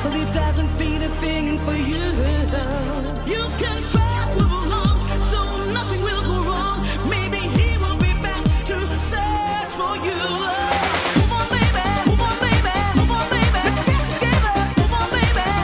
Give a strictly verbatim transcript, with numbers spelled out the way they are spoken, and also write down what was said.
Well, he doesn't feel a thing for you. You can try to belong.